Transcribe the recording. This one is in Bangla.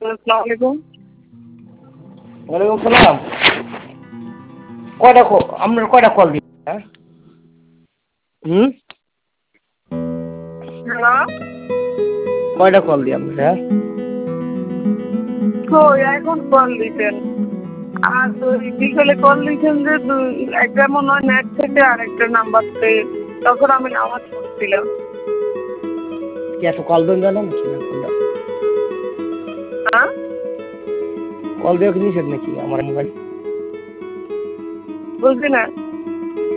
আসসালামু আলাইকুম। ওয়ালাইকুম সালাম। আপনার কয়টা কল দিই? হ্যাঁ। হ্যালো। কয়টা কল দিই আপনার? হ্যাঁ। কই এখন কল দিতেন? আর ওই বিকেলে কল দিতেন যে একটা মনে হয় নেট থেকে আরেকটা নাম্বার থেকে, তখন আমি নামাজ পড়ছিলাম। কি এত কল দেন জানেন নাকি না কোনটা? হ্যাঁ, কল দেওয়া কি নিষেধ নাকি আমার মোবাইল? বুঝলি না।